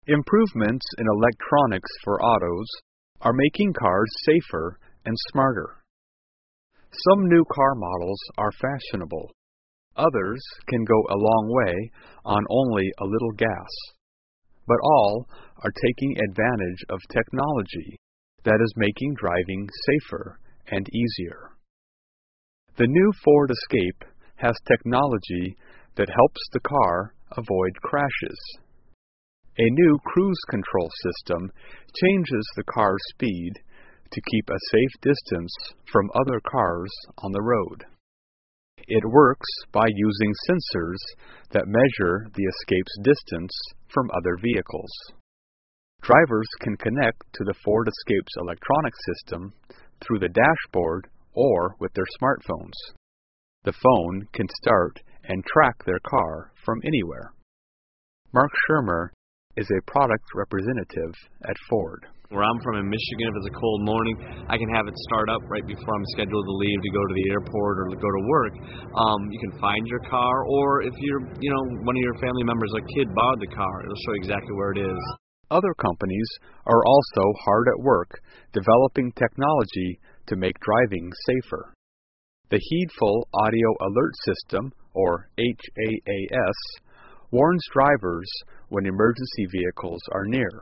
Improvements in electronics for autos are making cars safer and smarter. Some new car models are fashionable. Others can go a long way on only a little gas. But all are taking advantage of technology that is making driving safer and easier. The new Ford Escape has technology that helps the car avoid crashes. A new cruise control system changes the car's speed to keep a safe distance from other cars on the road. It works by using sensors that measure the Escape's distance from other vehicles. Drivers can connect to the Ford Escape's electronic system through the dashboard or with their smartphones. The phone can start and track their car from anywhere. Mark Shermer is a product representative at Ford. Where I'm from in Michigan, if it's a cold morning, I can have it start up right before I'm scheduled to leave to go to the airport or to go to work. You can find your car, or if you're, one of your family members, a kid, borrowed the car, it'll show you exactly where it is. Other companies are also hard at work developing technology to make driving safer. The Heedful Audio Alert System, or HAAS, warns drivers when emergency vehicles are near.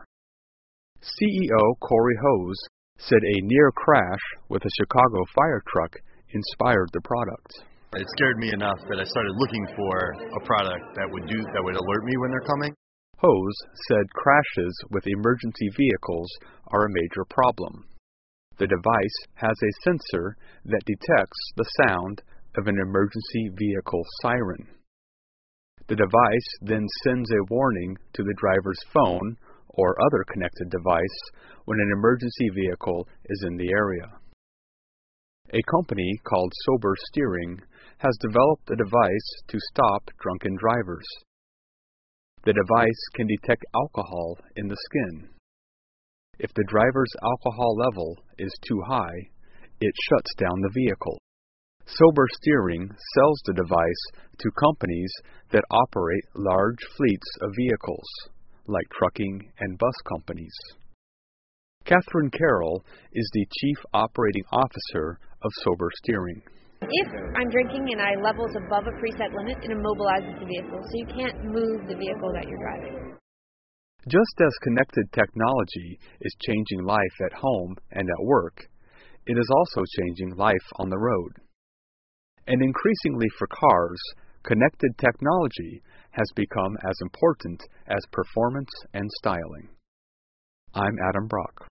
CEO Corey Hose said a near crash with a Chicago fire truck inspired the product. It scared me enough that I started looking for a product that would alert me when they're coming. Hose said crashes with emergency vehicles are a major problem. The device has a sensor that detects the sound of an emergency vehicle siren. The device then sends a warning to the driver's phone or other connected device when an emergency vehicle is in the area. A company called Sober Steering has developed a device to stop drunken drivers. The device can detect alcohol in the skin. If the driver's alcohol level is too high, it shuts down the vehicle. Sober Steering sells the device to companies that operate large fleets of vehicles, like trucking and bus companies. Catherine Carroll is the Chief Operating Officer of Sober Steering. If I'm drinking and I levels above a preset limit, it immobilizes the vehicle, so you can't move the vehicle that you're driving. Just as connected technology is changing life at home and at work, it is also changing life on the road. And increasingly for cars, connected technology has become as important as performance and styling. I'm Adam Brock.